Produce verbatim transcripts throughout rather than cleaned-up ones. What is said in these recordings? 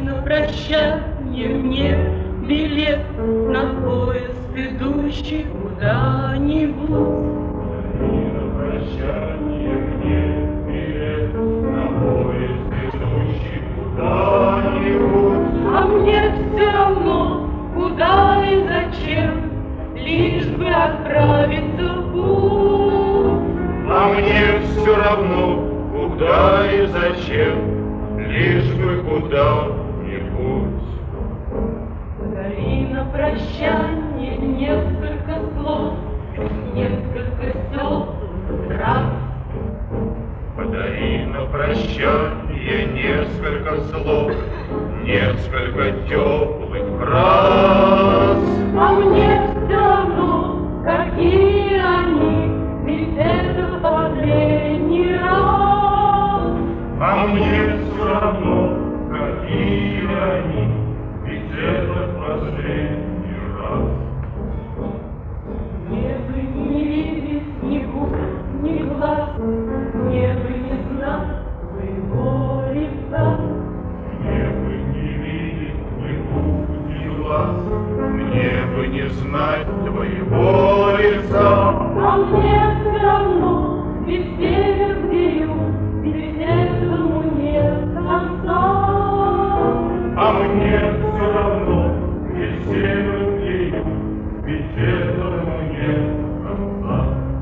на прощание мне билет на поезд, идущий куда-нибудь. Подари на прощание мне билет на поезд, идущий куда-нибудь. А мне все равно, куда и зачем, лишь бы отправиться в путь. А мне все равно, куда и зачем, лишь бы куда-нибудь. Подари на прощание несколько слов, несколько теплых фраз. Подари на прощание несколько слов, несколько теплых фраз. А мне все равно, какие они, ведь это последний раз. А мне все равно, какие они, ведь это последний раз. Мне бы не видеть ни губ, ни глаз, мне бы не знать твоего лица. Мне бы не видеть ни губ, ни глаз, мне бы не знать твоего лица. А мне все равно, ведь север, где юг, ведь этому нет конца. А мне все равно, ведь север, где юг, ведь этому нет конца.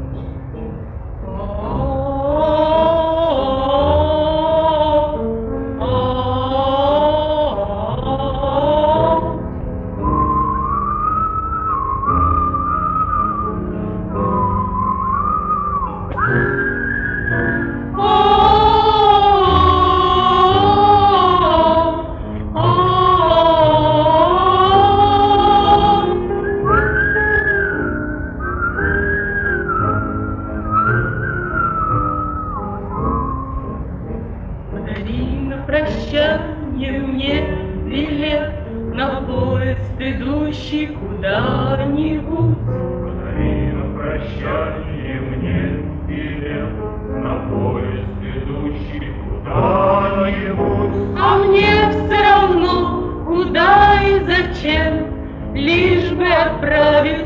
Подари на прощание мне билет на поезд, идущий куда-нибудь. Подари на прощание мне билет на поезд, идущий куда-нибудь. А мне все равно, куда и зачем, лишь бы отправиться